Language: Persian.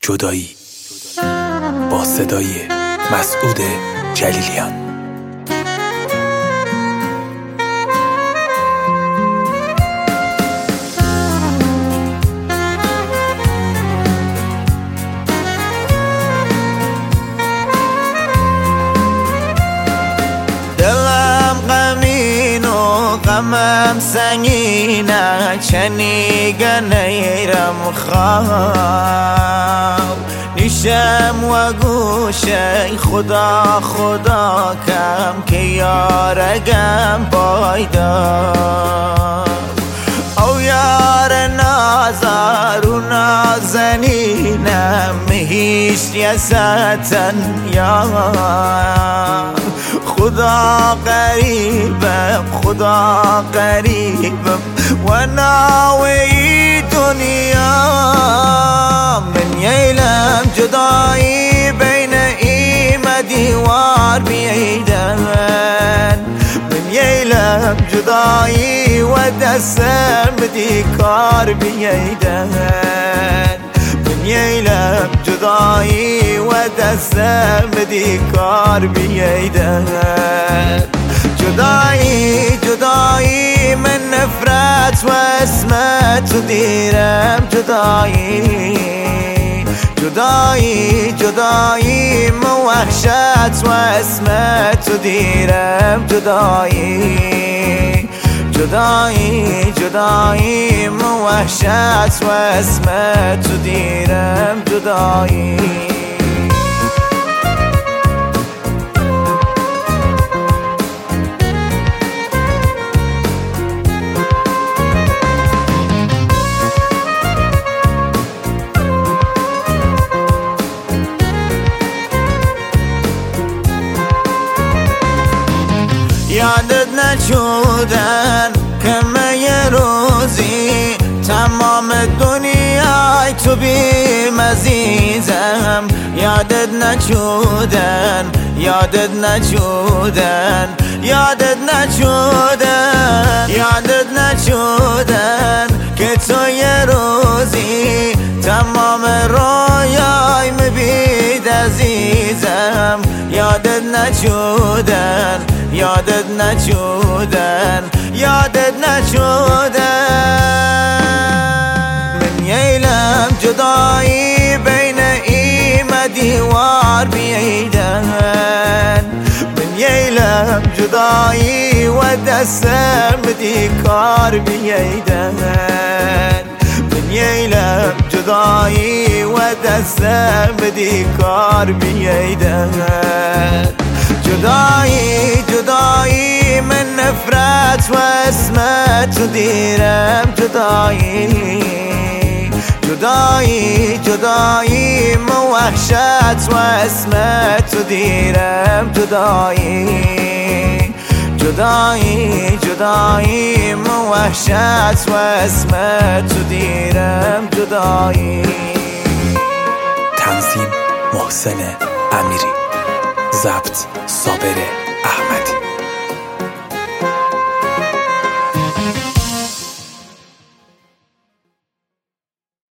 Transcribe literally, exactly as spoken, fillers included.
جدایی با صدای مسعود جلیلیان. دلم غمین و غمم سنگینه، چنیگه نیرم خواب نیشم و گوشه خدا خدا کم که یارگم پایدار. او یار نازار و نازنینم هیچ یستن یار. خدا قریبم خدا قریبم و ناوی دنیا. من ییلم جدایی بین ایم دیوار بیدن. من ییلم جدایی و دستم دی کار بیدن. من ییلم جدایی و دستم دی کار بیدن. جدایی جدایی من نفرت و اسمت تو دیرم. جدایی جدایی جدایی من وحشت و اسمت تو دیرم. جدایی جدایی جدایی من وحشت و اسمت تو دیرم. جدایی یادت نشودن که من یه روزی تمام دنیای تو بیم عزیزم. یادت نشودن یادت نشودن یادت نشودن یادت نشودن که تو یه روزی تمام رویای مبید عزیزم. یادت نشودن یادت نشودن یادت نشودن. من ییلم جدایی بین ایم دیوار بیدن. من ییلم جدایی و دستم دی کار بیدن. من ییلم جدایی و دستم دی کار بیدن. جدایی جدایی من نفرت و اسمت تو دیرم. جدایی جدایی جدایی من وحشت و اسمت تو دیرم. جدایی جدایی جدایی من وحشت و اسمت تو دیرم. جدایی. تنظیم محسن امیری، ضبط صابر احمدی.